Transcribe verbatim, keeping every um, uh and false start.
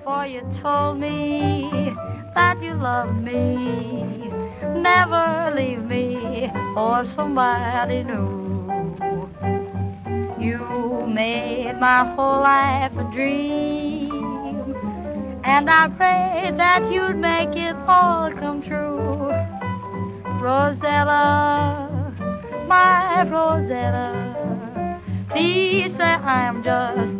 for you told me that you love me. Never leave me for somebody new. You made my whole life a dream, and I prayed that you'd make it all come true. Rosella, my Rosella, please say I'm just